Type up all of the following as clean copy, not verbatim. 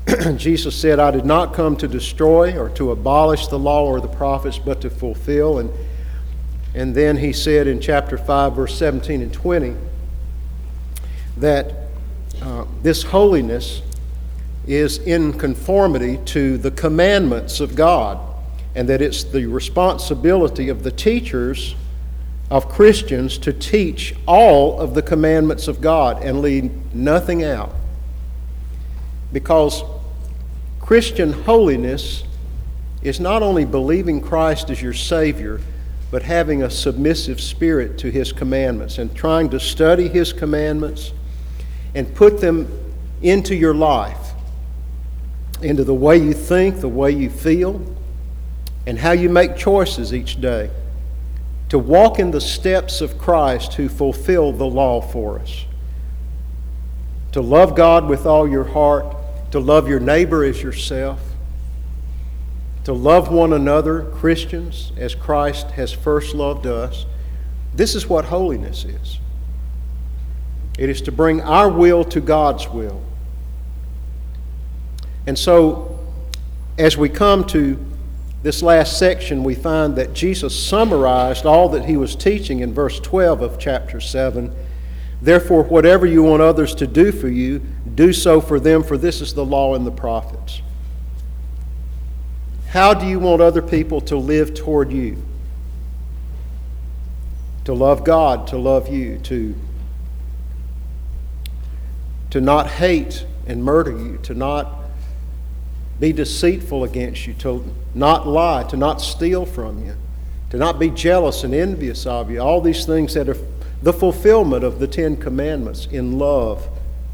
Jesus said, I did not come to destroy or to abolish the law or the prophets, but to fulfill. And then he said in chapter 5, verse 17 and 20, that this holiness is in conformity to the commandments of God, and that it's the responsibility of the teachers of Christians to teach all of the commandments of God and leave nothing out. Because Christian holiness is not only believing Christ as your Savior, but having a submissive spirit to His commandments and trying to study His commandments and put them into your life, into the way you think, the way you feel, and how you make choices each day, to walk in the steps of Christ who fulfilled the law for us. To love God with all your heart, to love your neighbor as yourself, to love one another, Christians, as Christ has first loved us. This is what holiness is. It is to bring our will to God's will. And so, as we come to this last section, we find that Jesus summarized all that He was teaching in verse 12 of chapter 7. Therefore, whatever you want others to do for you, do so for them, for this is the law and the prophets. How do you want other people to live toward you? To love God, to love you, to not hate and murder you, to not be deceitful against you, to not lie, to not steal from you, to not be jealous and envious of you. All these things that are the fulfillment of the Ten Commandments in love.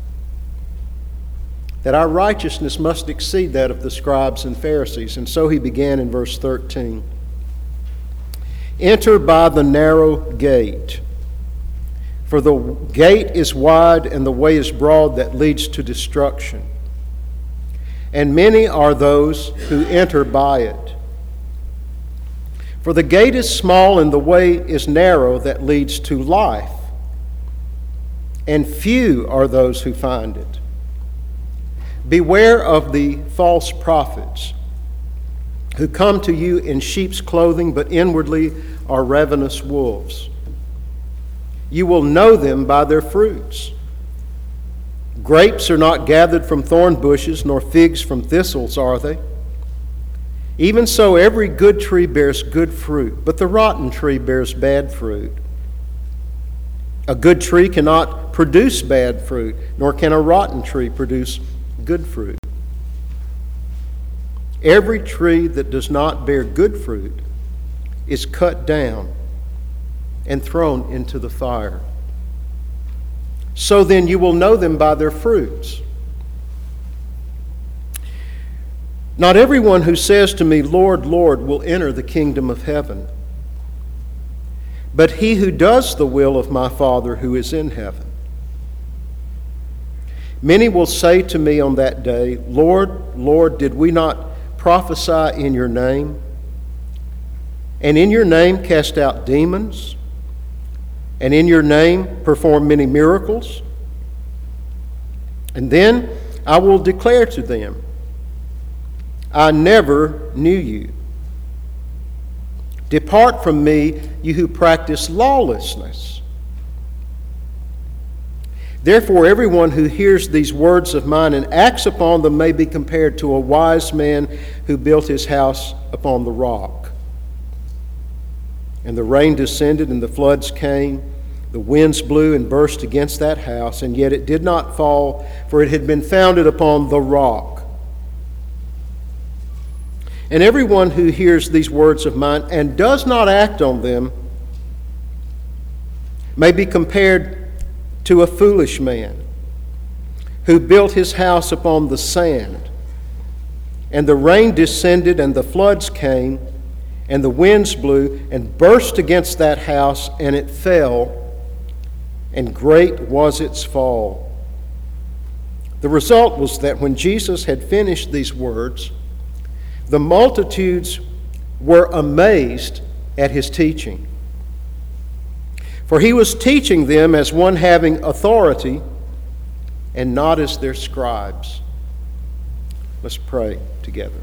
That our righteousness must exceed that of the scribes and Pharisees. And so he began in verse 13. Enter by the narrow gate. For the gate is wide and the way is broad that leads to destruction. And many are those who enter by it. For the gate is small and the way is narrow that leads to life. And few are those who find it. Beware of the false prophets who come to you in sheep's clothing, but inwardly are ravenous wolves. You will know them by their fruits. Grapes are not gathered from thorn bushes, nor figs from thistles, are they? Even so, every good tree bears good fruit, but the rotten tree bears bad fruit. A good tree cannot produce bad fruit, nor can a rotten tree produce good fruit. Every tree that does not bear good fruit is cut down and thrown into the fire. So then you will know them by their fruits. Not everyone who says to me, Lord, Lord, will enter the kingdom of heaven, but he who does the will of my Father who is in heaven. Many will say to me on that day, Lord, Lord, did we not prophesy in your name? And in your name cast out demons? And in your name perform many miracles? And then I will declare to them, I never knew you. Depart from me, you who practice lawlessness. Therefore, everyone who hears these words of mine and acts upon them may be compared to a wise man who built his house upon the rock. And the rain descended and the floods came. The winds blew and burst against that house, and yet it did not fall, for it had been founded upon the rock. And everyone who hears these words of mine and does not act on them may be compared to a foolish man who built his house upon the sand. And the rain descended and the floods came, and the winds blew and burst against that house, and it fell, and great was its fall. The result was that when Jesus had finished these words, the multitudes were amazed at his teaching. For he was teaching them as one having authority and not as their scribes. Let's pray together.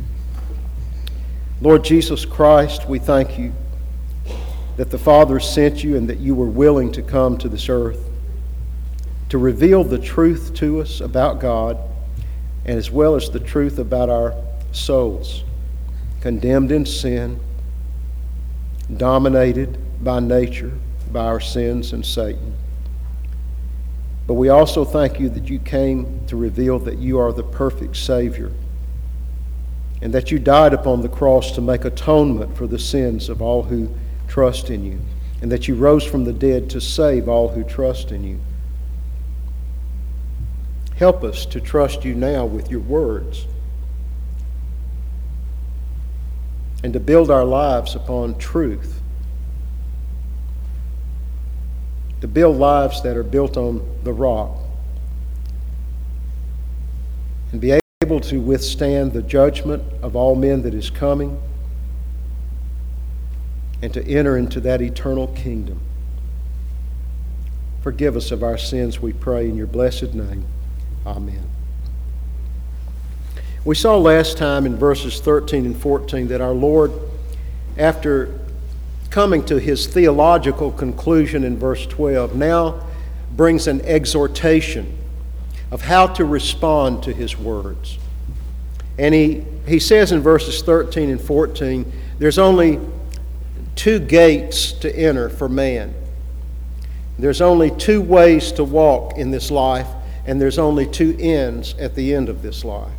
Lord Jesus Christ, we thank you that the Father sent you and that you were willing to come to this earth to reveal the truth to us about God, and as well as the truth about our souls, condemned in sin, dominated by nature, by our sins and Satan. But we also thank you that you came to reveal that you are the perfect Savior, and that you died upon the cross to make atonement for the sins of all who trust in you, and that you rose from the dead to save all who trust in you. Help us to trust you now with your words, and to build our lives upon truth, to build lives that are built on the rock, and be able to withstand the judgment of all men that is coming, and to enter into that eternal kingdom. Forgive us of our sins, we pray, in your blessed name. Amen. We saw last time in verses 13 and 14 that our Lord, after coming to his theological conclusion in verse 12, now brings an exhortation of how to respond to his words. And he says in verses 13 and 14, there's only two gates to enter for man. There's only two ways to walk in this life, and there's only two ends at the end of this life.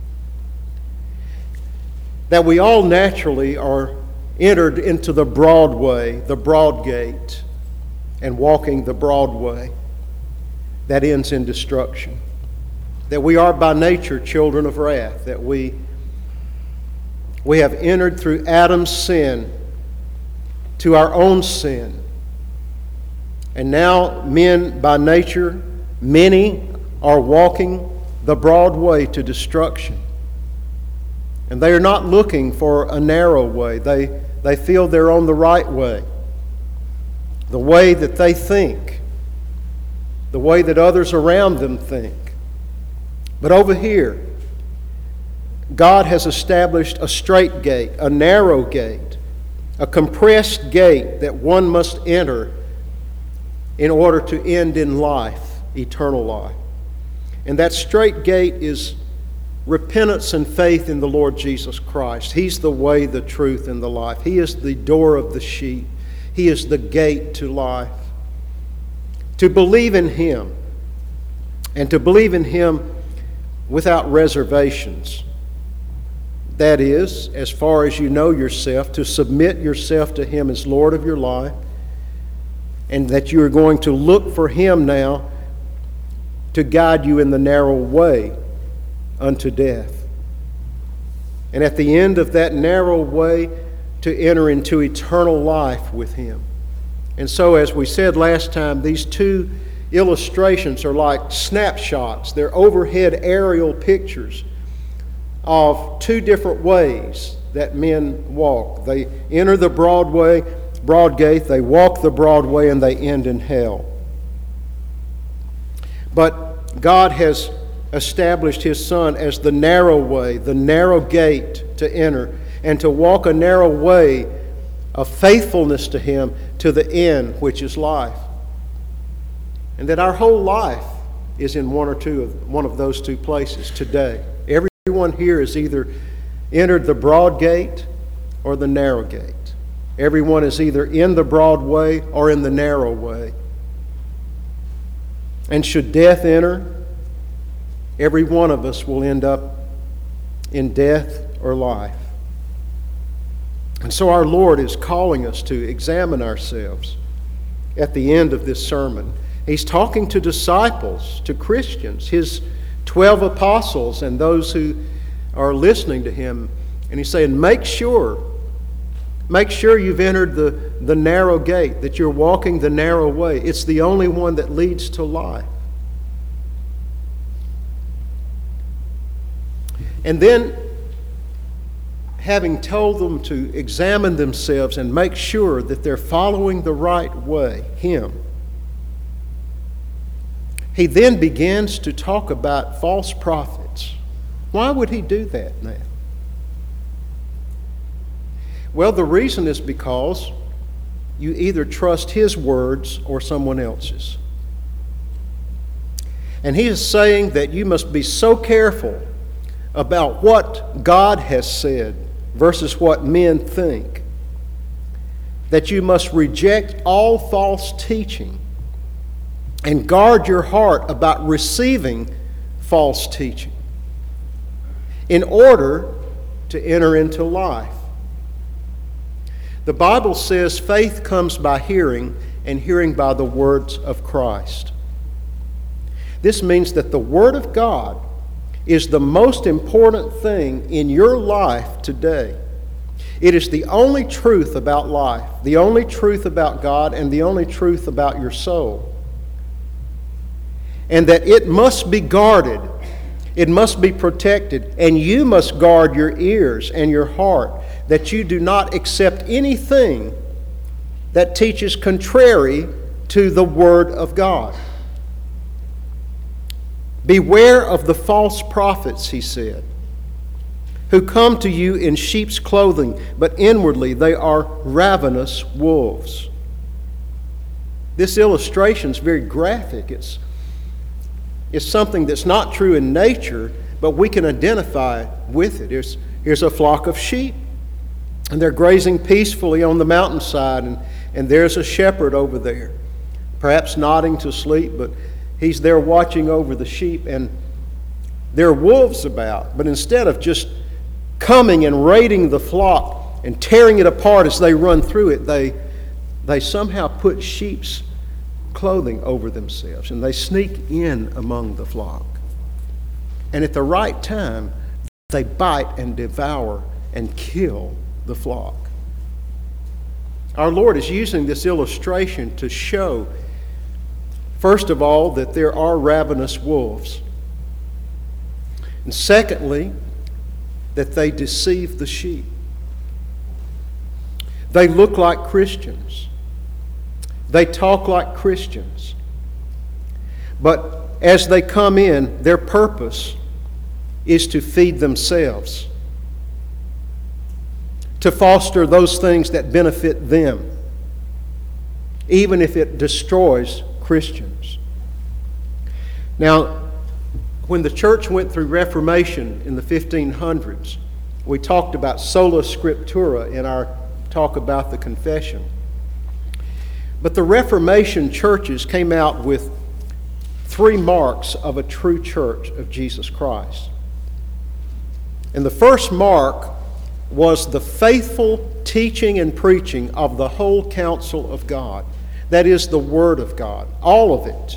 That we all naturally are entered into the broad way, the broad gate, and walking the broad way that ends in destruction. That we are by nature children of wrath, that we have entered through Adam's sin to our own sin. And now men by nature, many are walking the broad way to destruction. And they are not looking for a narrow way. They feel they're on the right way. The way that they think. The way that others around them think. But over here, God has established a straight gate, a narrow gate, a compressed gate that one must enter in order to end in life, eternal life. And that straight gate is repentance and faith in the Lord Jesus Christ. He's the way, the truth, and the life. He is the door of the sheep. He is the gate to life. To believe in Him, and to believe in Him without reservations. That is, as far as you know yourself, to submit yourself to Him as Lord of your life, and that you are going to look for Him now to guide you in the narrow way unto death. And at the end of that narrow way, to enter into eternal life with Him. And so, as we said last time, these two illustrations are like snapshots. They're overhead aerial pictures of two different ways that men walk. They enter the broad gate, they walk the broad way, and they end in hell. But God has established His Son as the narrow way, the narrow gate to enter, and to walk a narrow way of faithfulness to Him to the end, which is life. And that our whole life is in one of those two places today. Everyone here has either entered the broad gate or the narrow gate. Everyone is either in the broad way or in the narrow way. And should death enter, every one of us will end up in death or life. And so our Lord is calling us to examine ourselves at the end of this sermon. He's talking to disciples, to Christians, His 12 apostles and those who are listening to Him. And He's saying, make sure you've entered the narrow gate, that you're walking the narrow way. It's the only one that leads to life. And then, having told them to examine themselves and make sure that they're following the right way, Him, He then begins to talk about false prophets Why would he do that now? Well, the reason is because you either trust his words or someone else's. And he is saying that you must be so careful about what God has said versus what men think, that you must reject all false teaching and guard your heart about receiving false teaching in order to enter into life. The Bible says faith comes by hearing, and hearing by the words of Christ. This means that the Word of God is the most important thing in your life today. It is the only truth about life, the only truth about God, and the only truth about your soul. And that it must be guarded, it must be protected, and you must guard your ears and your heart, that you do not accept anything that teaches contrary to the Word of God. Beware of the false prophets, he said, who come to you in sheep's clothing, but inwardly they are ravenous wolves. This illustration is very graphic. It's something that's not true in nature, but we can identify with it. Here's a flock of sheep, and they're grazing peacefully on the mountainside, and there's a shepherd over there, perhaps nodding to sleep, but he's there watching over the sheep, and there are wolves about. But instead of just coming and raiding the flock and tearing it apart as they run through it, they somehow put sheep's clothing over themselves, and they sneak in among the flock. And at the right time, they bite and devour and kill the flock. Our Lord is using this illustration to show, first of all, that there are ravenous wolves. And secondly, that they deceive the sheep. They look like Christians. They talk like Christians. But as they come in, their purpose is to feed themselves, to foster those things that benefit them, even if it destroys Christians. Now, when the church went through Reformation in the 1500s, we talked about sola scriptura in our talk about the confession. But the Reformation churches came out with 3 marks of a true church of Jesus Christ. And the first mark was the faithful teaching and preaching of the whole counsel of God. That is the Word of God, all of it.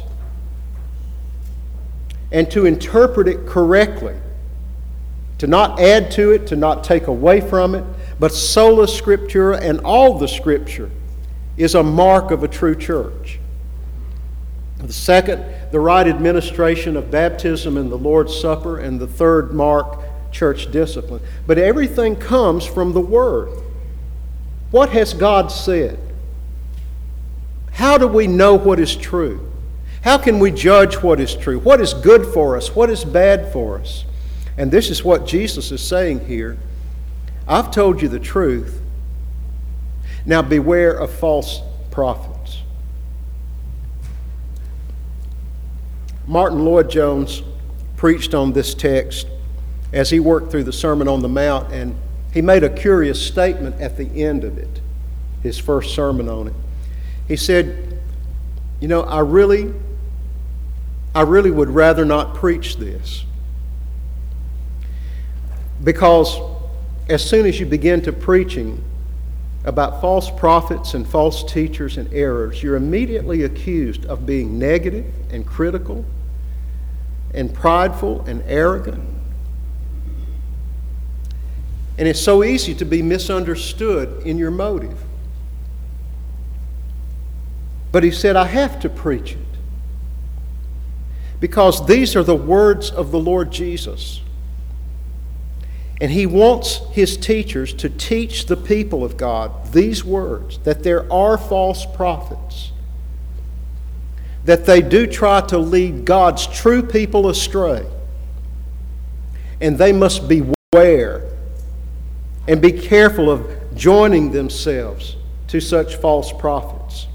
And to interpret it correctly, to not add to it, to not take away from it, but sola scriptura, and all the Scripture is a mark of a true church. The second, the right administration of baptism and the Lord's Supper, and the third mark, church discipline. But everything comes from the Word. What has God said? How do we know what is true? How can we judge what is true? What is good for us? What is bad for us? And this is what Jesus is saying here. I've told you the truth. Now beware of false prophets. Martin Lloyd-Jones preached on this text as he worked through the Sermon on the Mount, and he made a curious statement at the end of it, his first sermon on it. He said, you know, I really would rather not preach this, because as soon as you begin to preaching about false prophets and false teachers and errors, you're immediately accused of being negative and critical and prideful and arrogant. And it's so easy to be misunderstood in your motive. But he said, I have to preach it, because these are the words of the Lord Jesus. And he wants his teachers to teach the people of God these words, that there are false prophets, that they do try to lead God's true people astray, and they must beware and be careful of joining themselves to such false prophets.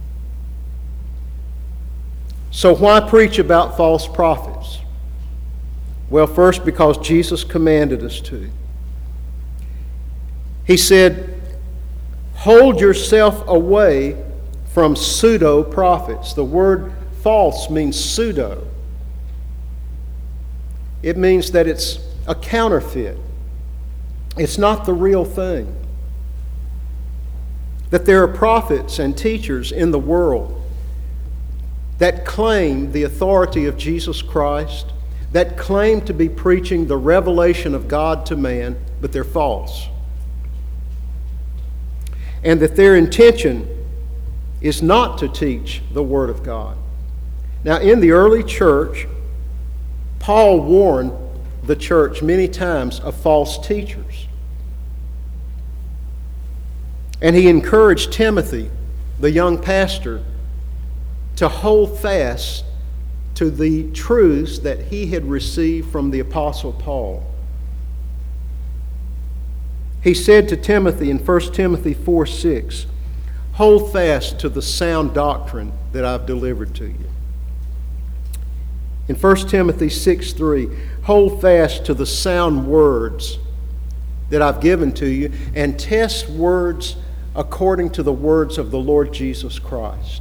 So why preach about false prophets? Well, first, because Jesus commanded us to. He said, hold yourself away from pseudo-prophets. The word false means pseudo. It means that it's a counterfeit. It's not the real thing. That there are prophets and teachers in the world that claim the authority of Jesus Christ, that claim to be preaching the revelation of God to man, but they're false. And that their intention is not to teach the Word of God. Now, in the early church, Paul warned the church many times of false teachers. And he encouraged Timothy, the young pastor, to hold fast to the truths that he had received from the Apostle Paul. He said to Timothy in 1 Timothy 4:6, hold fast to the sound doctrine that I've delivered to you. In 1 Timothy 6:3, hold fast to the sound words that I've given to you, and test words according to the words of the Lord Jesus Christ.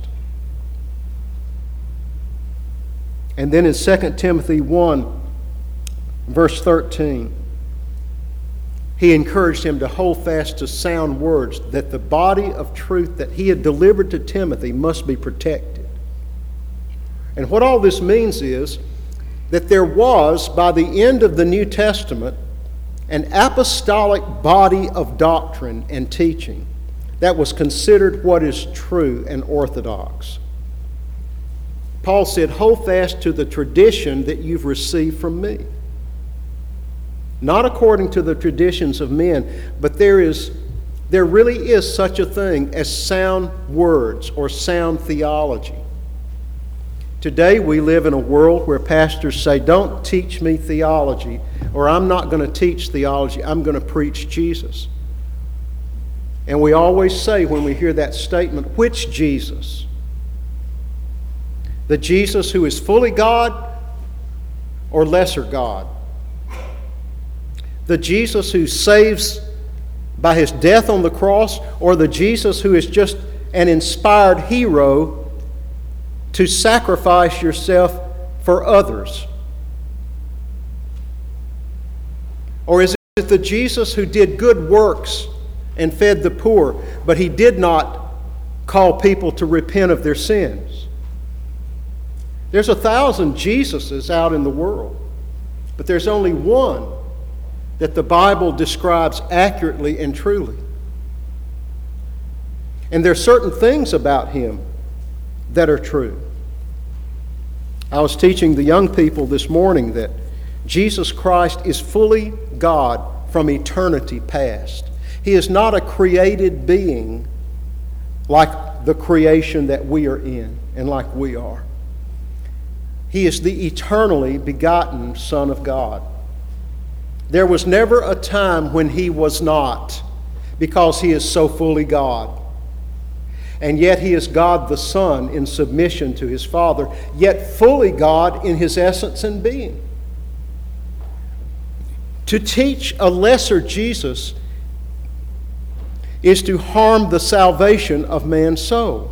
And then in 2 Timothy 1, verse 13, he encouraged him to hold fast to sound words, that the body of truth that he had delivered to Timothy must be protected. And what all this means is that there was, by the end of the New Testament, an apostolic body of doctrine and teaching that was considered what is true and orthodox. Paul said, hold fast to the tradition that you've received from me. Not according to the traditions of men, but there really is such a thing as sound words or sound theology. Today we live in a world where pastors say, don't teach me theology, or I'm not going to teach theology, I'm going to preach Jesus. And we always say when we hear that statement, which Jesus? The Jesus who is fully God or lesser God? The Jesus who saves by his death on the cross, or the Jesus who is just an inspired hero to sacrifice yourself for others? Or is it the Jesus who did good works and fed the poor, but he did not call people to repent of their sins? There's 1,000 Jesuses out in the world, but there's only one that the Bible describes accurately and truly. And there are certain things about him that are true. I was teaching the young people this morning that Jesus Christ is fully God from eternity past. He is not a created being like the creation that we are in and like we are. He is the eternally begotten Son of God. There was never a time when he was not, because he is so fully God. And yet he is God the Son in submission to his Father, yet fully God in his essence and being. To teach a lesser Jesus is to harm the salvation of man's soul.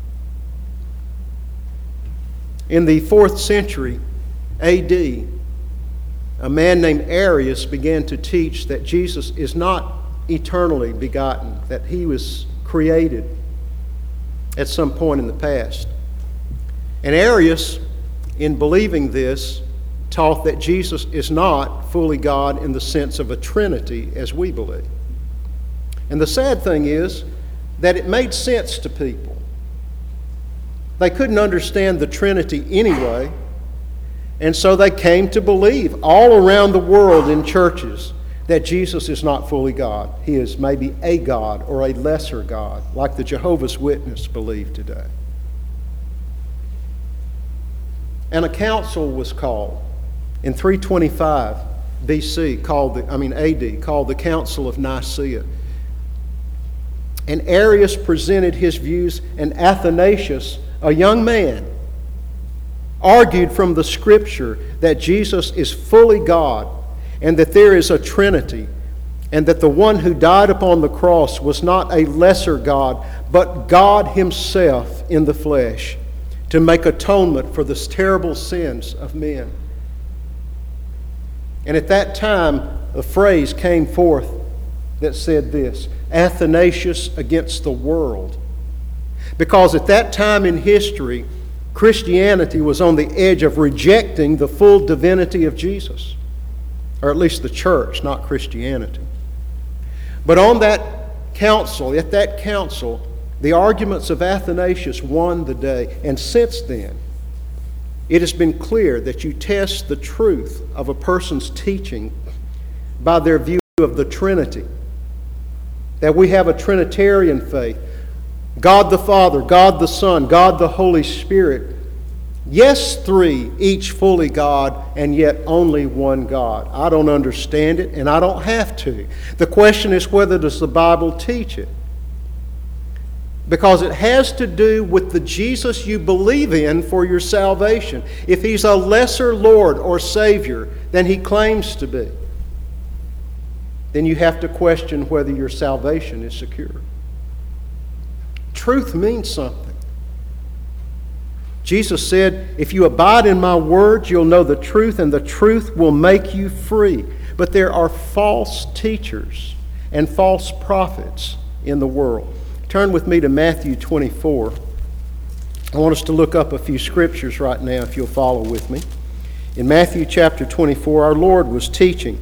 In the 4th century A.D., a man named Arius began to teach that Jesus is not eternally begotten, that he was created at some point in the past. And Arius, in believing this, taught that Jesus is not fully God in the sense of a Trinity as we believe. And the sad thing is that it made sense to people. They couldn't understand the Trinity anyway, and so they came to believe all around the world in churches that Jesus is not fully God. He is maybe a God or a lesser God, like the Jehovah's Witnesses believe today. And a council was called in 325 AD, called the Council of Nicaea. And Arius presented his views, and Athanasius, a young man, argued from the Scripture that Jesus is fully God and that there is a Trinity, and that the one who died upon the cross was not a lesser God, but God Himself in the flesh, to make atonement for the terrible sins of men. And at that time, a phrase came forth that said this: Athanasius against the world. Because at that time in history, Christianity was on the edge of rejecting the full divinity of Jesus. Or at least the church, not Christianity. But at that council, the arguments of Athanasius won the day. And since then, it has been clear that you test the truth of a person's teaching by their view of the Trinity. That we have a Trinitarian faith. God the Father, God the Son, God the Holy Spirit. Yes, three, each fully God, and yet only one God. I don't understand it, and I don't have to. The question is, whether does the Bible teach it? Because it has to do with the Jesus you believe in for your salvation. If He's a lesser Lord or Savior than He claims to be, then you have to question whether your salvation is secure. Truth means something. Jesus said, if you abide in my words, you'll know the truth, and the truth will make you free. But there are false teachers and false prophets in the world. Turn with me to Matthew 24. I want us to look up a few scriptures right now, if you'll follow with me. In Matthew chapter 24, our Lord was teaching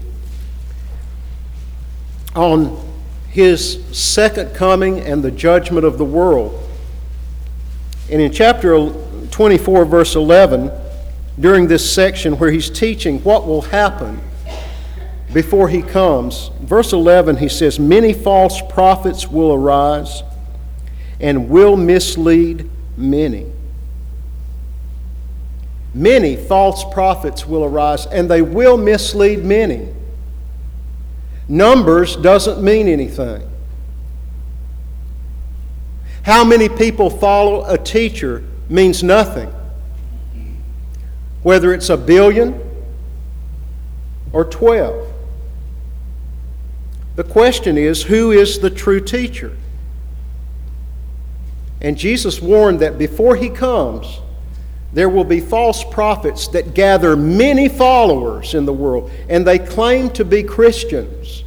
on His second coming and the judgment of the world. And in chapter 24, verse 11, during this section where He's teaching what will happen before He comes, verse 11, He says, many false prophets will arise and will mislead many. Many false prophets will arise, and they will mislead many. Numbers doesn't mean anything. How many people follow a teacher means nothing. Whether it's 1 billion or 12. The question is, who is the true teacher? And Jesus warned that before He comes, there will be false prophets that gather many followers in the world, and they claim to be Christians.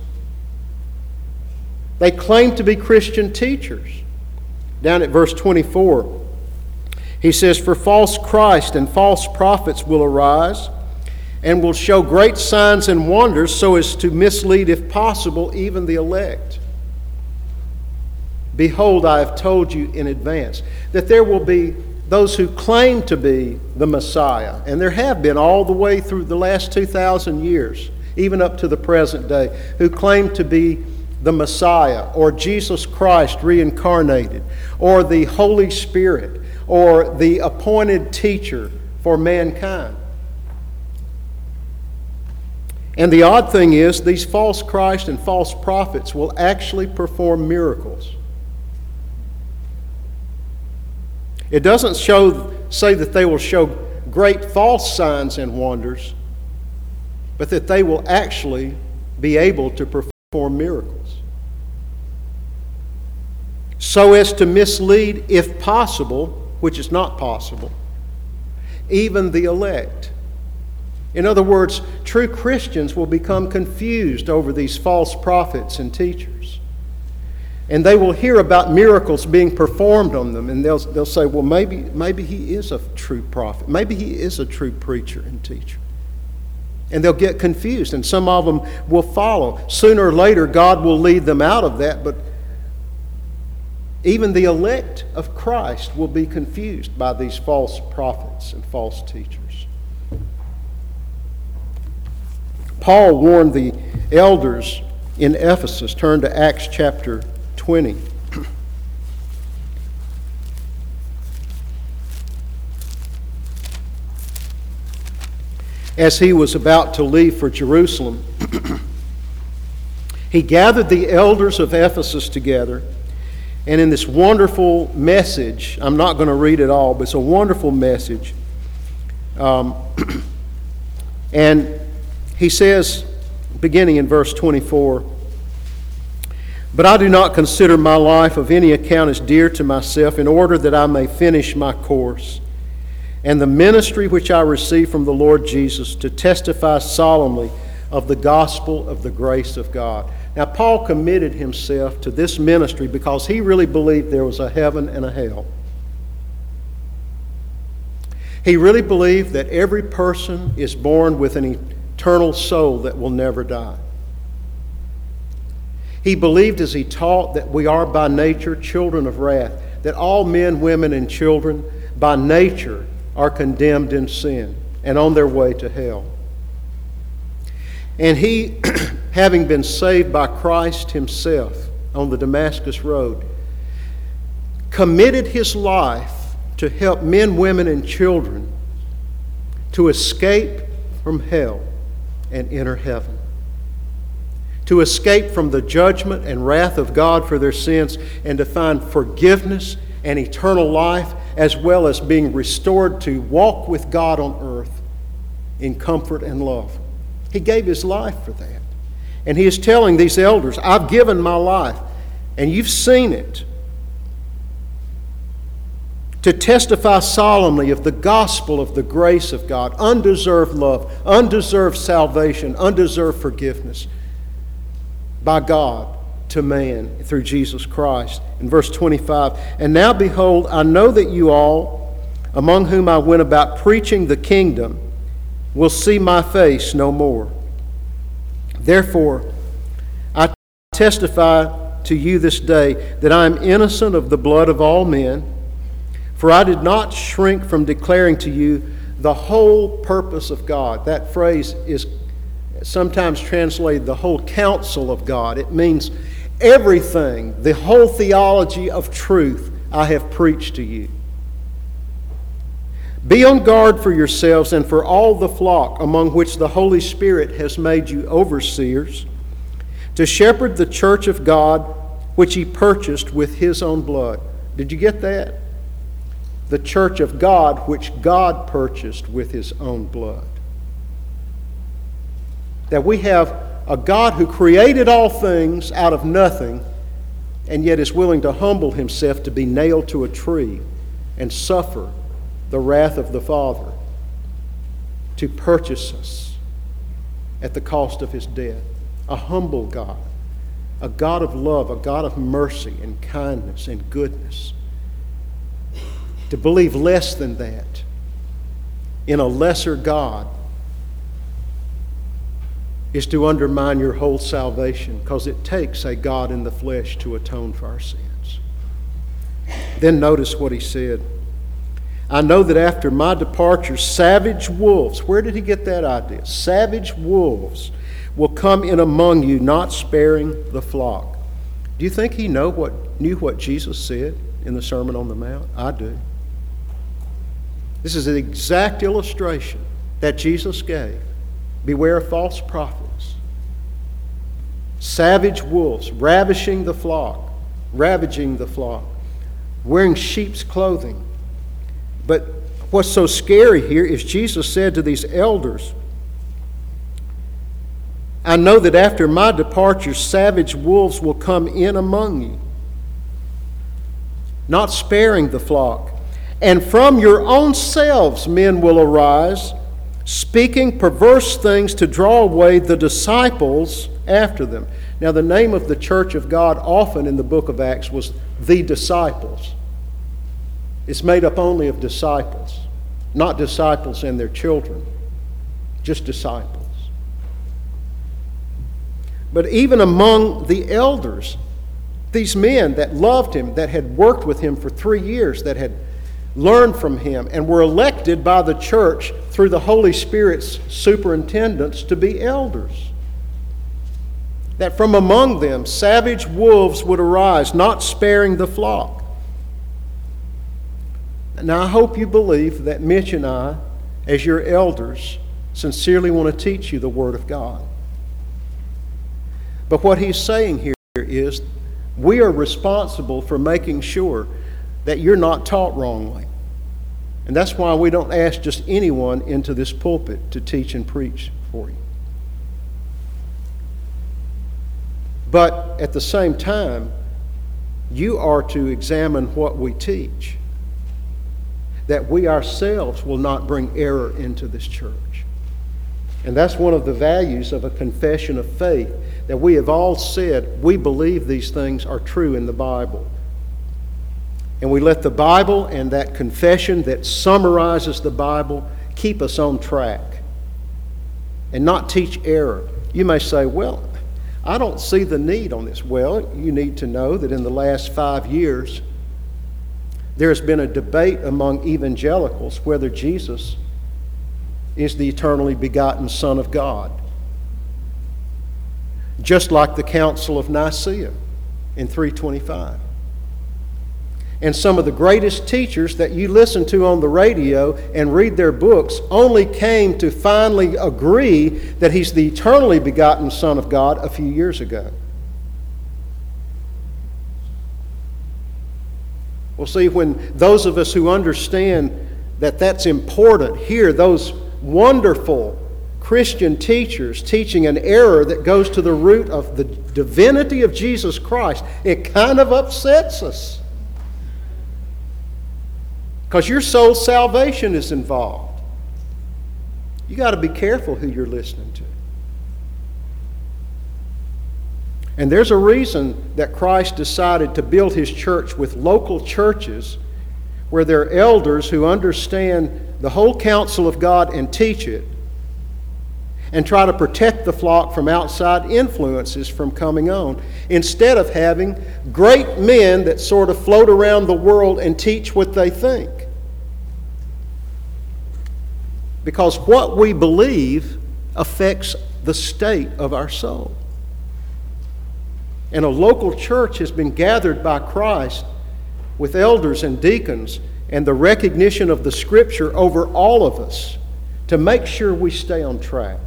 They claim to be Christian teachers. Down at verse 24, He says, for false Christ and false prophets will arise and will show great signs and wonders so as to mislead, if possible, even the elect. Behold, I have told you in advance that there will be those who claim to be the Messiah, and there have been all the way through the last 2,000 years, even up to the present day, who claim to be the Messiah, or Jesus Christ reincarnated, or the Holy Spirit, or the appointed teacher for mankind. And the odd thing is, these false Christ and false prophets will actually perform miracles. It doesn't say that they will show great false signs and wonders, but that they will actually be able to perform miracles, so as to mislead, if possible, which is not possible, even the elect. In other words, true Christians will become confused over these false prophets and teachers. And they will hear about miracles being performed on them, and they'll say, well, maybe he is a true prophet. Maybe he is a true preacher and teacher. And they'll get confused, and some of them will follow. Sooner or later, God will lead them out of that, but even the elect of Christ will be confused by these false prophets and false teachers. Paul warned the elders in Ephesus. Turn to Acts chapter 20. as he was about to leave for Jerusalem, he gathered the elders of Ephesus together, and in this wonderful message, I'm not going to read it all, but it's a wonderful message. And he says, beginning in verse 24, "But I do not consider my life of any account as dear to myself, in order that I may finish my course, and the ministry which I received from the Lord Jesus, to testify solemnly of the gospel of the grace of God." Now, Paul committed himself to this ministry because he really believed there was a heaven and a hell. He really believed that every person is born with an eternal soul that will never die. He believed, as he taught, that we are by nature children of wrath, that all men, women, and children by nature are condemned in sin and on their way to hell. And he, having been saved by Christ himself on the Damascus Road, committed his life to help men, women, and children to escape from hell and enter heaven, to escape from the judgment and wrath of God for their sins, and to find forgiveness and eternal life, as well as being restored to walk with God on earth in comfort and love. He gave his life for that. And he is telling these elders, I've given my life, and you've seen it, to testify solemnly of the gospel of the grace of God, undeserved love, undeserved salvation, undeserved forgiveness by God to man through Jesus Christ. In verse 25, "And now behold, I know that you all, among whom I went about preaching the kingdom, will see my face no more. Therefore, I testify to you this day that I am innocent of the blood of all men, for I did not shrink from declaring to you the whole purpose of God." That phrase is sometimes translated the whole counsel of God. It means everything, the whole theology of truth I have preached to you. "Be on guard for yourselves and for all the flock among which the Holy Spirit has made you overseers, to shepherd the church of God which he purchased with his own blood." Did you get that? The church of God which God purchased with his own blood. That we have a God who created all things out of nothing, and yet is willing to humble himself to be nailed to a tree and suffer the wrath of the Father to purchase us at the cost of his death. A humble God, a God of love, a God of mercy and kindness and goodness. To believe less than that in a lesser God is to undermine your whole salvation, because it takes a God in the flesh to atone for our sins. Then notice what he said. "I know that after my departure, savage wolves," where did he get that idea? "Savage wolves will come in among you, not sparing the flock." Do you think he knew what Jesus said in the Sermon on the Mount? I do. This is an exact illustration that Jesus gave. Beware of false prophets. Savage wolves ravaging the flock, wearing sheep's clothing. But what's so scary here is Jesus said to these elders, "I know that after my departure, savage wolves will come in among you, not sparing the flock. And from your own selves men will arise, speaking perverse things to draw away the disciples after them." Now, the name of the church of God often in the book of Acts was the disciples. It's made up only of disciples, not disciples and their children, just disciples. But even among the elders, these men that loved him, that had worked with him for 3 years, that had learned from him and were elected by the church through the Holy Spirit's superintendence to be elders, that from among them savage wolves would arise, not sparing the flock. Now, I hope you believe that Mitch and I, as your elders, sincerely want to teach you the Word of God. But what he's saying here is we are responsible for making sure that you're not taught wrongly. And that's why we don't ask just anyone into this pulpit to teach and preach for you. But at the same time, you are to examine what we teach, that we ourselves will not bring error into this church. And that's one of the values of a confession of faith, that we have all said we believe these things are true in the Bible. And we let the Bible and that confession that summarizes the Bible keep us on track and not teach error. You may say, well, I don't see the need on this. Well, you need to know that in the last 5 years, there's been a debate among evangelicals whether Jesus is the eternally begotten Son of God. Just like the Council of Nicaea in 325. And some of the greatest teachers that you listen to on the radio and read their books only came to finally agree that he's the eternally begotten Son of God a few years ago. Well, see, when those of us who understand that that's important hear those wonderful Christian teachers teaching an error that goes to the root of the divinity of Jesus Christ, it kind of upsets us. Because your soul's salvation is involved. You got to be careful who you're listening to. And there's a reason that Christ decided to build his church with local churches where there are elders who understand the whole counsel of God and teach it, and try to protect the flock from outside influences from coming on, instead of having great men that sort of float around the world and teach what they think. Because what we believe affects the state of our soul. And a local church has been gathered by Christ with elders and deacons and the recognition of the Scripture over all of us to make sure we stay on track.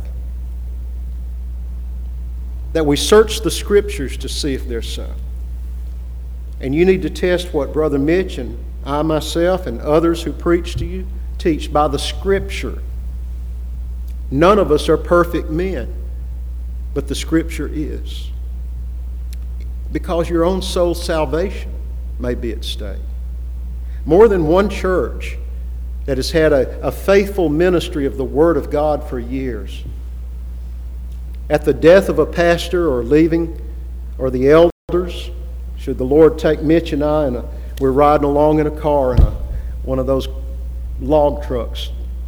That we search the Scriptures to see if they're so. And you need to test what Brother Mitch and I myself and others who preach to you teach by the Scripture. None of us are perfect men, but the Scripture is. Because your own soul's salvation may be at stake. More than one church that has had a faithful ministry of the Word of God for years, at the death of a pastor or leaving, or the elders, should the Lord take Mitch and I, and we're riding along in a car, and one of those log trucks,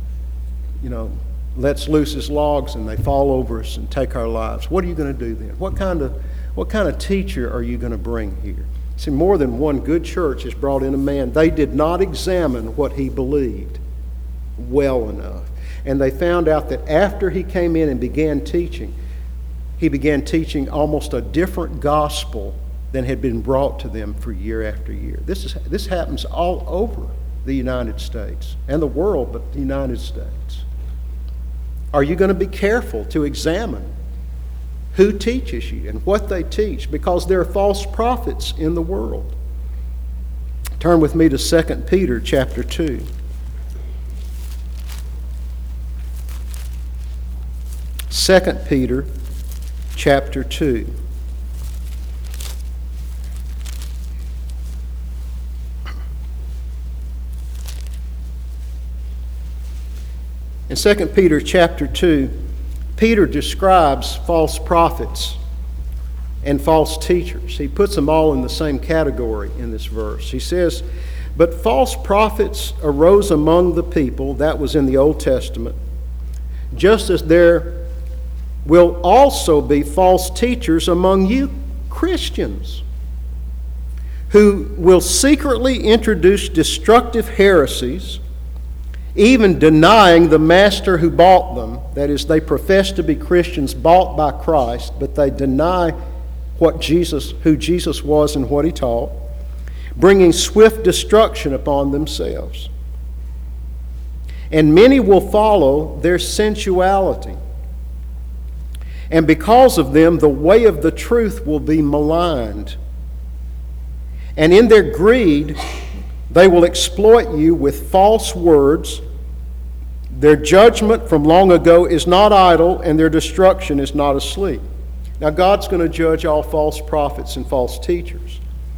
lets loose his logs and they fall over us and take our lives. What are you going to do then? What kind of teacher are you going to bring here? See, more than one good church has brought in a man. They did not examine what he believed well enough. And they found out that after he came in and began teaching, he began teaching almost a different gospel than had been brought to them for year after year. This happens all over the United States and the world, but the United States. Are you going to be careful to examine who teaches you and what they teach? Because there are false prophets in the world. Turn with me to 2 Peter chapter 2. 2 Peter chapter 2. In 2 Peter chapter 2, Peter describes false prophets and false teachers. He puts them all in the same category in this verse. He says, "But false prophets arose among the people," that was in the Old Testament, "just as there will also be false teachers among you Christians, who will secretly introduce destructive heresies, even denying the master who bought them." That is, they profess to be Christians bought by Christ, but they deny who Jesus was and what he taught, bringing swift destruction upon themselves. and many will follow their sensuality. And because of them, the way of the truth will be maligned. And in their greed, they will exploit you with false words. Their judgment from long ago is not idle, and their destruction is not asleep. Now, God's going to judge all false prophets and false teachers.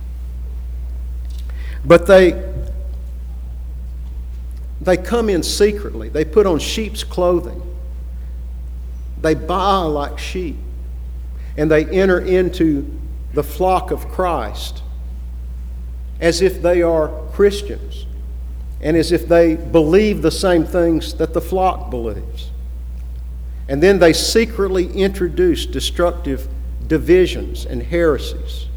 But they come in secretly. They put on sheep's clothing. They buy like sheep. And they enter into the flock of Christ as if they are Christians and as if they believe the same things that the flock believes. And then they secretly introduce destructive divisions and heresies.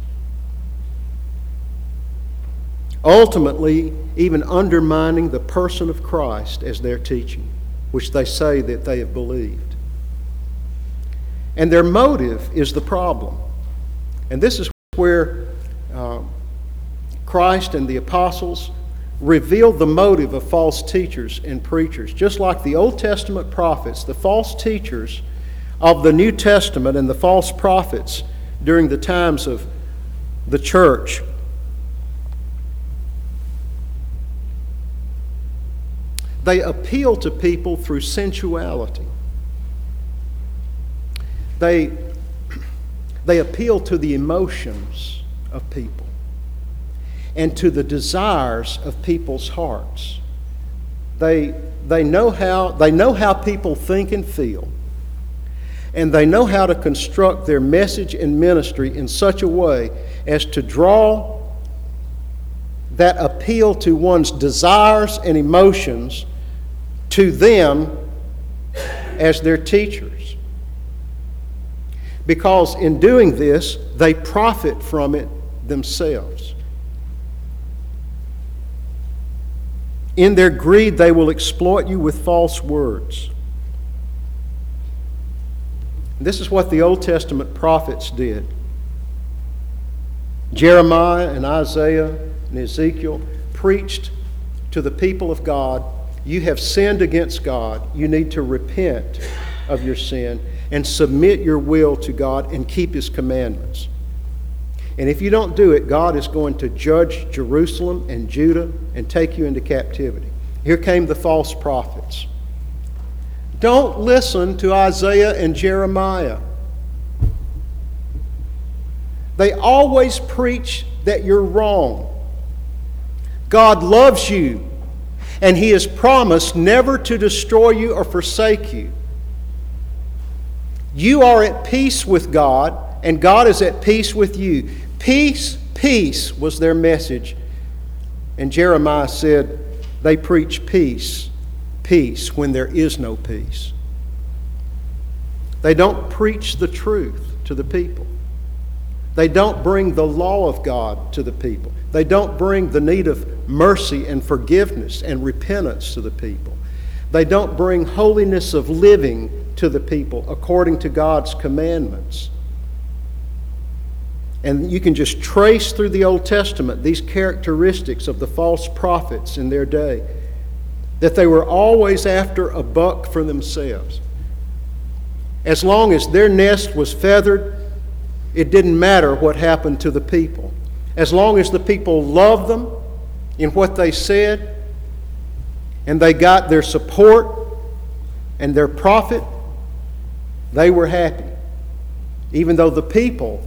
Ultimately, even undermining the person of Christ as their teaching, which they say that they have believed. And their motive is the problem. And this is where Christ and the apostles revealed the motive of false teachers and preachers. Just like the Old Testament prophets, the false teachers of the New Testament and the false prophets during the times of the church they appeal to people through sensuality. They appeal to the emotions of people and to the desires of people's hearts. They know how people think and feel, and they know how to construct their message and ministry in such a way as to draw that appeal to one's desires and emotions to them as their teachers. Because in doing this, they profit from it themselves. In their greed, they will exploit you with false words. This is what the Old Testament prophets did. Jeremiah and Isaiah and Ezekiel preached to the people of God, you have sinned against God. You need to repent of your sin and submit your will to God and keep His commandments. And if you don't do it, God is going to judge Jerusalem and Judah and take you into captivity. Here came the false prophets. Don't listen to Isaiah and Jeremiah. They always preach that you're wrong. God loves you, and He has promised never to destroy you or forsake you. You are at peace with God, and God is at peace with you. Peace, peace was their message. And Jeremiah said they preach peace, peace when there is no peace. They don't preach the truth to the people. They don't bring the law of God to the people. They don't bring the need of mercy and forgiveness and repentance to the people. They don't bring holiness of living to the people according to God's commandments. And you can just trace through the Old Testament these characteristics of the false prophets in their day, that they were always after a buck for themselves. As long as their nest was feathered, it didn't matter what happened to the people. As long as the people loved them in what they said, and they got their support and their profit, they were happy. Even though the people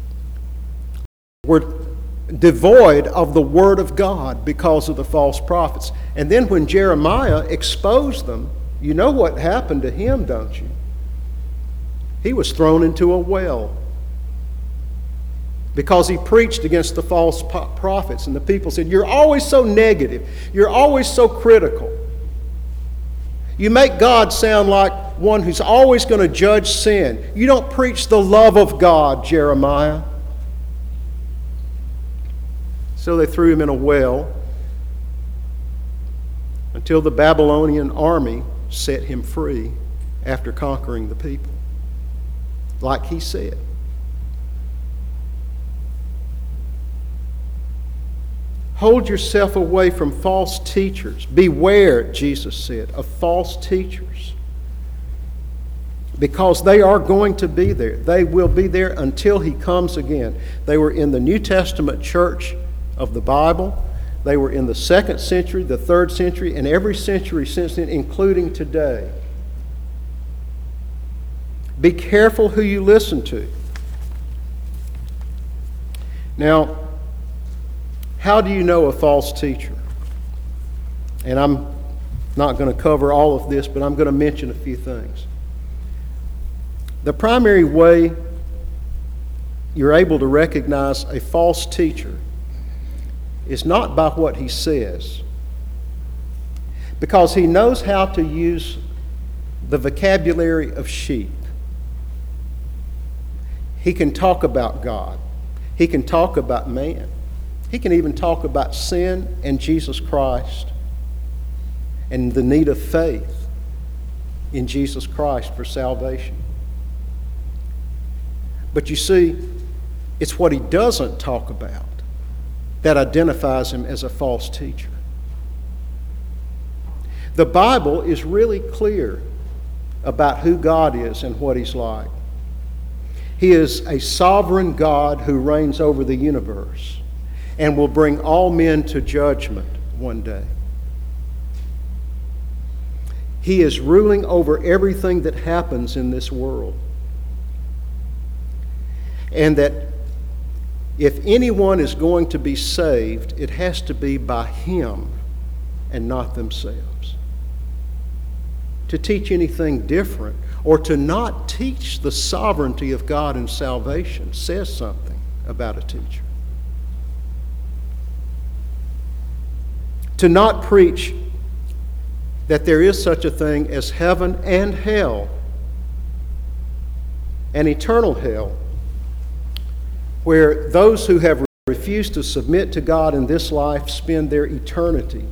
were devoid of the Word of God because of the false prophets. And then when Jeremiah exposed them, you know what happened to him, don't you? He was thrown into a well because he preached against the false prophets. And the people said, you're always so negative. You're always so critical. You make God sound like one who's always going to judge sin. You don't preach the love of God, Jeremiah. So they threw him in a well until the Babylonian army set him free after conquering the people, like he said. Hold yourself away from false teachers. Beware, Jesus said, of false teachers. Because they are going to be there. They will be there until He comes again. They were in the New Testament church of the Bible. They were in the 2nd century, the 3rd century, and every century since then, including today. Be careful who you listen to. Now, how do you know a false teacher? And I'm not going to cover all of this, but I'm going to mention a few things. The primary way you're able to recognize a false teacher is not by what he says, because he knows how to use the vocabulary of sheep. He can talk about God. He can talk about man. He can even talk about sin and Jesus Christ and the need of faith in Jesus Christ for salvation. But you see, it's what he doesn't talk about that identifies him as a false teacher. The Bible is really clear about who God is and what He's like. He is a sovereign God who reigns over the universe and will bring all men to judgment one day. He is ruling over everything that happens in this world. And that if anyone is going to be saved, it has to be by Him and not themselves. To teach anything different or to not teach the sovereignty of God in salvation says something about a teacher. To not preach that there is such a thing as heaven and hell, an eternal hell, where those who have refused to submit to God in this life spend their eternity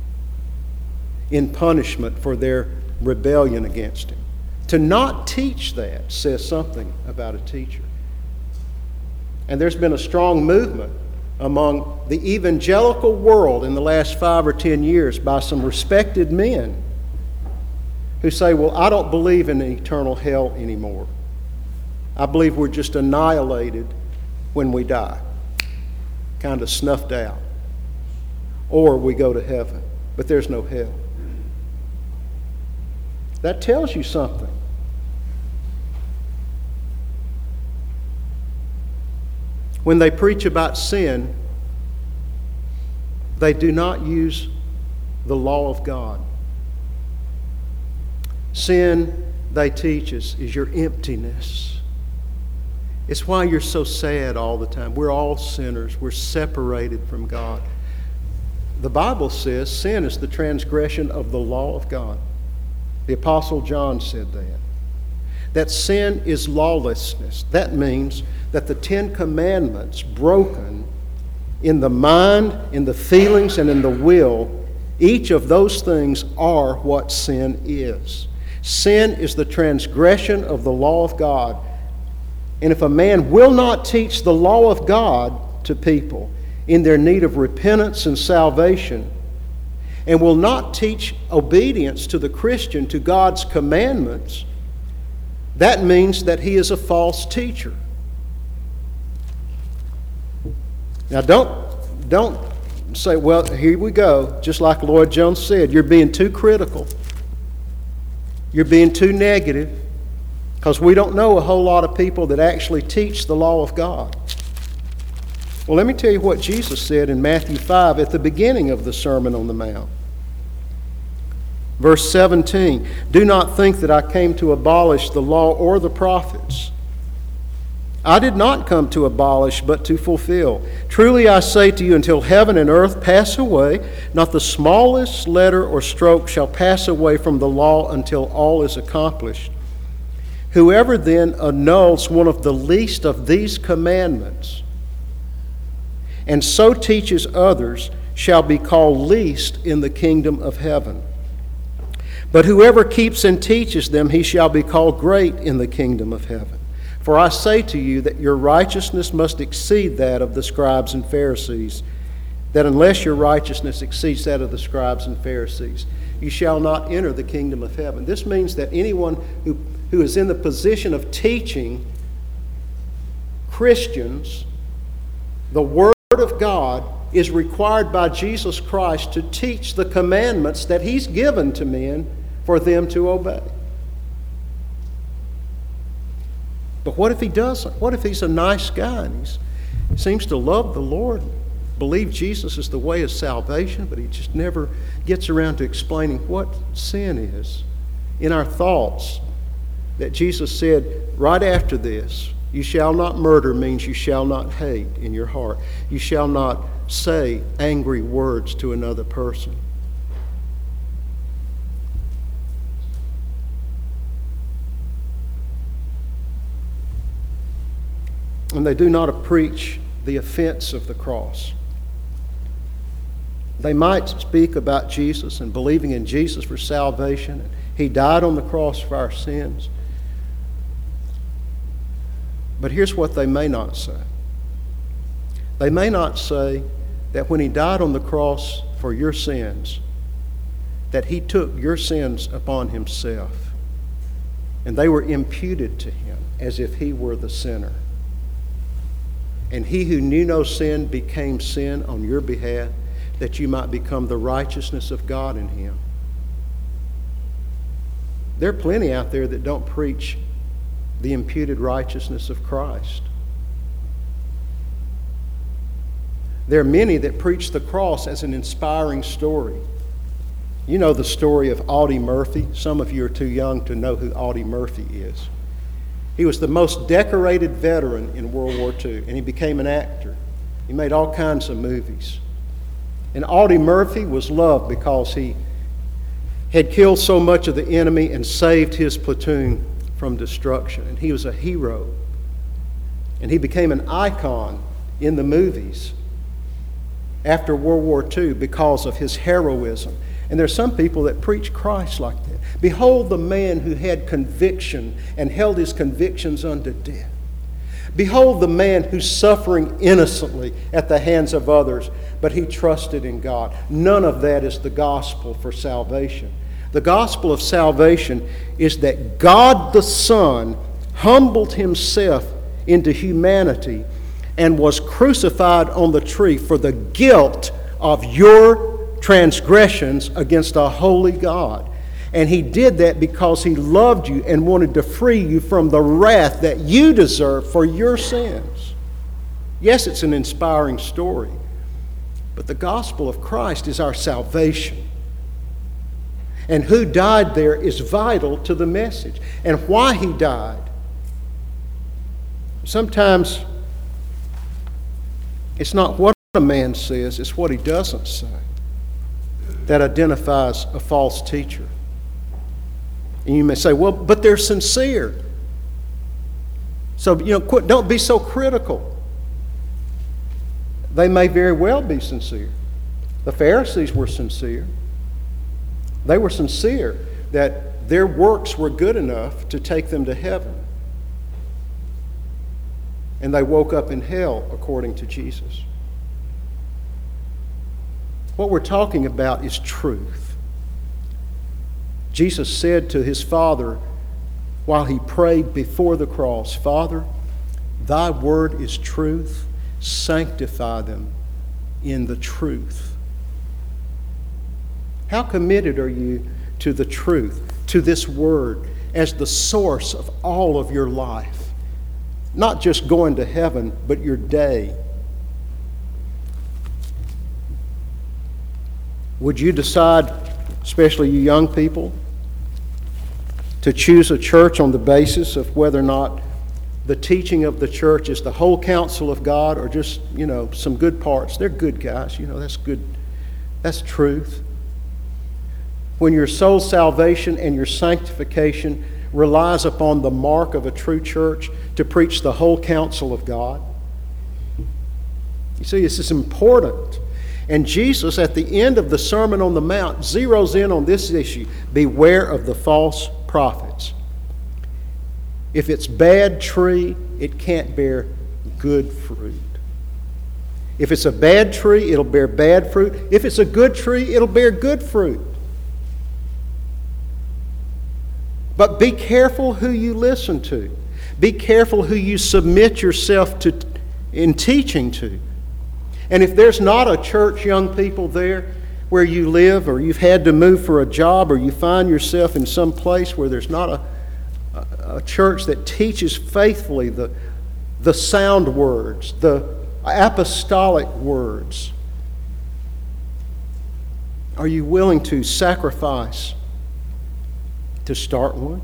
in punishment for their rebellion against Him. To not teach that says something about a teacher. And there's been a strong movement among the evangelical world in the last 5 or 10 years by some respected men who say, well, I don't believe in an eternal hell anymore. I believe we're just annihilated when we die, kind of snuffed out. Or we go to heaven, but there's no hell. That tells you something. When they preach about sin, they do not use the law of God. Sin, they teach us, is your emptiness. It's why you're so sad all the time. We're all sinners. We're separated from God. The Bible says sin is the transgression of the law of God. The Apostle John said that. That sin is lawlessness. That means that the 10 Commandments broken in the mind, in the feelings, and in the will, each of those things are what sin is. Sin is the transgression of the law of God. And if a man will not teach the law of God to people in their need of repentance and salvation, and will not teach obedience to the Christian to God's commandments, that means that he is a false teacher. Now don't say, well, here we go. Just like Lloyd Jones said, you're being too critical. You're being too negative. Because we don't know a whole lot of people that actually teach the law of God. Well, let me tell you what Jesus said in Matthew 5 at the beginning of the Sermon on the Mount. Verse 17, do not think that I came to abolish the law or the prophets. I did not come to abolish, but to fulfill. Truly I say to you, until heaven and earth pass away, not the smallest letter or stroke shall pass away from the law until all is accomplished. Whoever then annuls one of the least of these commandments and so teaches others shall be called least in the kingdom of heaven. But whoever keeps and teaches them, he shall be called great in the kingdom of heaven. For I say to you that your righteousness must exceed that of the scribes and Pharisees. that unless your righteousness exceeds that of the scribes and Pharisees, you shall not enter the kingdom of heaven. This means that anyone who is in the position of teaching Christians the Word of God is required by Jesus Christ to teach the commandments that He's given to men for them to obey. But what if he doesn't? What if he's a nice guy and he seems to love the Lord, believe Jesus is the way of salvation, but he just never gets around to explaining what sin is in our thoughts? That Jesus said right after this, you shall not murder means you shall not hate in your heart. You shall not say angry words to another person. And they do not preach the offense of the cross. They might speak about Jesus and believing in Jesus for salvation. And He died on the cross for our sins. But here's what they may not say. They may not say that when He died on the cross for your sins, that He took your sins upon Himself, and they were imputed to Him as if He were the sinner. And He who knew no sin became sin on your behalf, that you might become the righteousness of God in Him. There are plenty out there that don't preach the imputed righteousness of Christ. There are many that preach the cross as an inspiring story. You know the story of Audie Murphy. Some of you are too young to know who Audie Murphy is. He was the most decorated veteran in World War II, and he became an actor. He made all kinds of movies. And Audie Murphy was loved because he had killed so much of the enemy and saved his platoon from destruction. And he was a hero. And he became an icon in the movies after World War II because of his heroism. And there are some people that preach Christ like that. Behold the man who had conviction and held his convictions unto death. Behold the man who's suffering innocently at the hands of others, but he trusted in God. None of that is the gospel for salvation. The gospel of salvation is that God the Son humbled Himself into humanity and was crucified on the tree for the guilt of your transgressions against a holy God. And He did that because He loved you and wanted to free you from the wrath that you deserve for your sins. Yes, it's an inspiring story, but the gospel of Christ is our salvation. And who died there is vital to the message. And why He died. Sometimes it's not what a man says, it's what he doesn't say that identifies a false teacher. And you may say, well, but they're sincere. So, don't be so critical. They may very well be sincere. The Pharisees were sincere. They were sincere that their works were good enough to take them to heaven. And they woke up in hell, according to Jesus. What we're talking about is truth. Jesus said to His Father while He prayed before the cross, Father, Thy word is truth. Sanctify them in the truth. How committed are you to the truth, to this word, as the source of all of your life? Not just going to heaven, but your day. Would you decide, especially you young people, to choose a church on the basis of whether or not the teaching of the church is the whole counsel of God or just, some good parts? They're good guys, that's good. That's truth. When your soul salvation and your sanctification relies upon the mark of a true church to preach the whole counsel of God. You see, this is important. And Jesus, at the end of the Sermon on the Mount, zeroes in on this issue. Beware of the false prophets. If it's bad tree, it can't bear good fruit. If it's a bad tree, it'll bear bad fruit. If it's a good tree, it'll bear good fruit. But be careful who you listen to. Be careful who you submit yourself to in teaching to. And if there's not a church, young people, there where you live, or you've had to move for a job, or you find yourself in some place where there's not a church that teaches faithfully the sound words, the apostolic words, are you willing to sacrifice to start one?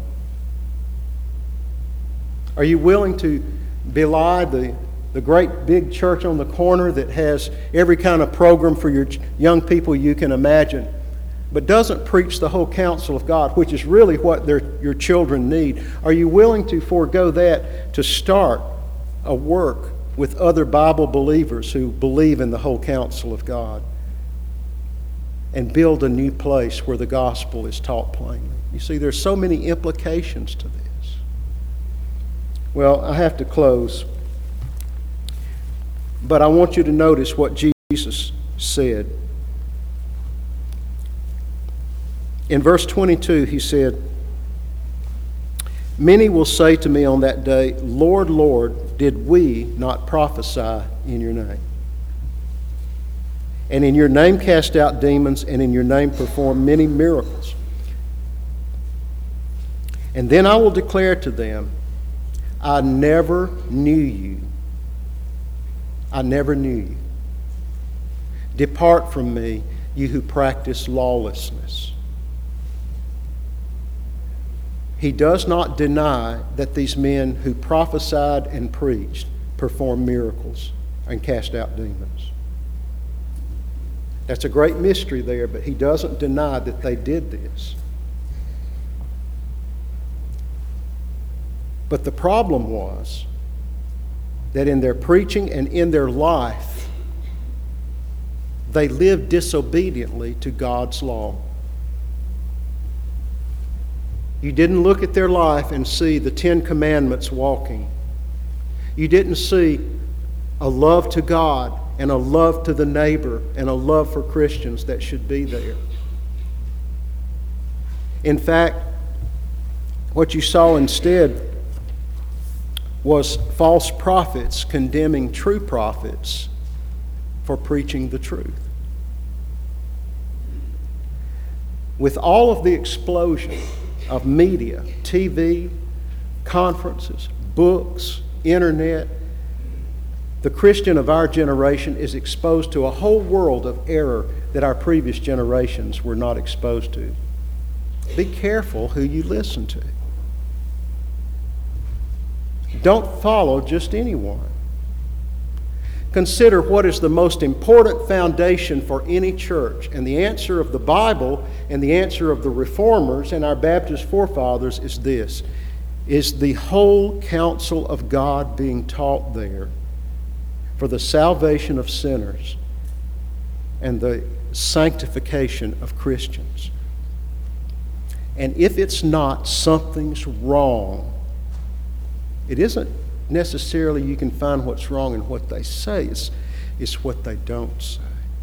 Are you willing to belie the great big church on the corner that has every kind of program for your young people you can imagine, but doesn't preach the whole counsel of God, which is really what your children need? Are you willing to forego that to start a work with other Bible believers who believe in the whole counsel of God and build a new place where the gospel is taught plainly? You see, there's so many implications to this. Well, I have to close, but I want you to notice what Jesus said. In verse 22, he said, "Many will say to me on that day, 'Lord, Lord, did we not prophesy in your name? And in your name cast out demons, and in your name perform many miracles?' And then I will declare to them, 'I never knew you. I never knew you. Depart from me, you who practice lawlessness.'" He does not deny that these men who prophesied and preached performed miracles and cast out demons. That's a great mystery there, but he doesn't deny that they did this. But the problem was that in their preaching and in their life, they lived disobediently to God's law. You didn't look at their life and see the 10 Commandments walking. You didn't see a love to God and a love to the neighbor and a love for Christians that should be there. In fact, what you saw instead was false prophets condemning true prophets for preaching the truth. With all of the explosion of media, TV, conferences, books, internet, the Christian of our generation is exposed to a whole world of error that our previous generations were not exposed to. Be careful who you listen to. Don't follow just anyone. Consider what is the most important foundation for any church. And the answer of the Bible and the answer of the Reformers and our Baptist forefathers is this: is the whole counsel of God being taught there for the salvation of sinners and the sanctification of Christians. And if it's not, something's wrong. It isn't necessarily you can find what's wrong in what they say. It's what they don't say.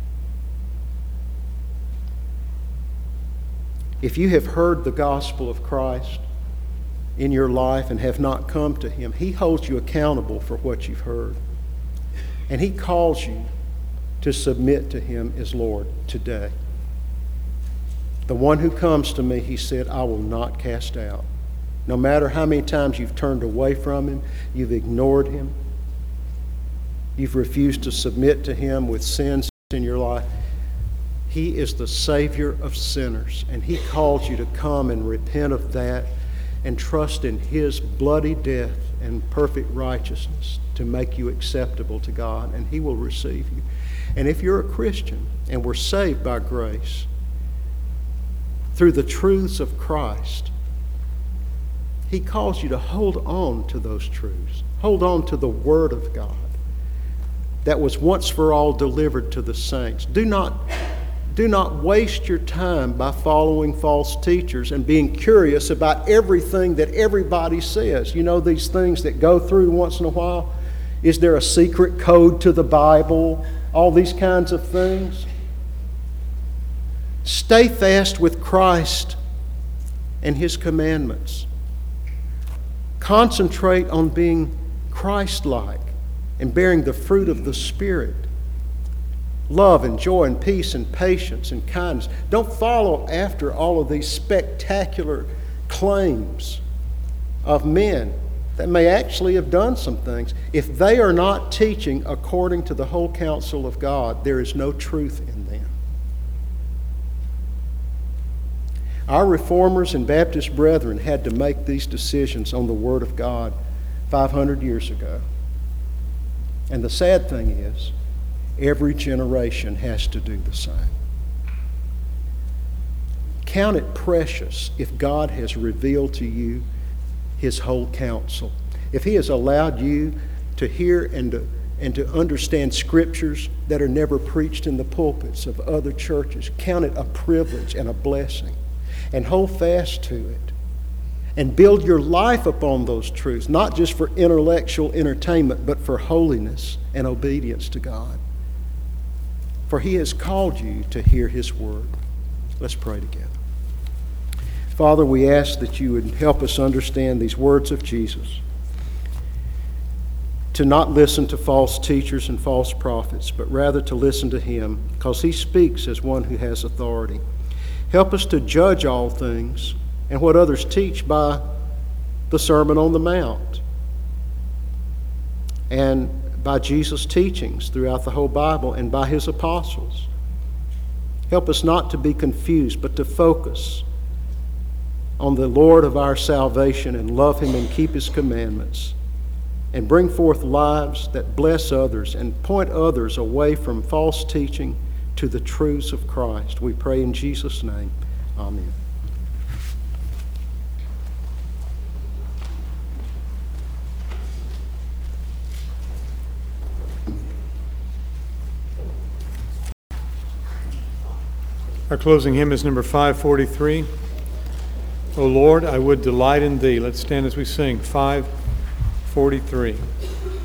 If you have heard the gospel of Christ in your life and have not come to Him, He holds you accountable for what you've heard. And He calls you to submit to Him as Lord today. The one who comes to me, He said, I will not cast out. No matter how many times you've turned away from Him, you've ignored Him, you've refused to submit to Him with sins in your life, He is the Savior of sinners. And He calls you to come and repent of that and trust in His bloody death and perfect righteousness to make you acceptable to God, and He will receive you. And if you're a Christian and we're saved by grace through the truths of Christ, He calls you to hold on to those truths. Hold on to the Word of God that was once for all delivered to the saints. Do not waste your time by following false teachers and being curious about everything that everybody says. You know, these things that go through once in a while. Is there a secret code to the Bible? all these kinds of things. Stay fast with Christ and His commandments. Concentrate on being Christ-like and bearing the fruit of the Spirit. Love and joy and peace and patience and kindness. Don't follow after all of these spectacular claims of men that may actually have done some things. If they are not teaching according to the whole counsel of God, there is no truth in them. Our reformers and Baptist brethren had to make these decisions on the Word of God 500 years ago. And the sad thing is, every generation has to do the same. Count it precious if God has revealed to you His whole counsel. If He has allowed you to hear and to understand scriptures that are never preached in the pulpits of other churches, count it a privilege and a blessing. And hold fast to it. And build your life upon those truths, not just for intellectual entertainment, but for holiness and obedience to God. For He has called you to hear His word. Let's pray together. Father, we ask that you would help us understand these words of Jesus, to not listen to false teachers and false prophets, but rather to listen to Him, because He speaks as one who has authority. Help us to judge all things and what others teach by the Sermon on the Mount and by Jesus' teachings throughout the whole Bible and by His apostles. Help us not to be confused, but to focus on the Lord of our salvation and love Him and keep His commandments and bring forth lives that bless others and point others away from false teaching to the truths of Christ. We pray in Jesus' name. Amen. Our closing hymn is number 543. O Lord, I would delight in Thee. Let's stand as we sing 543.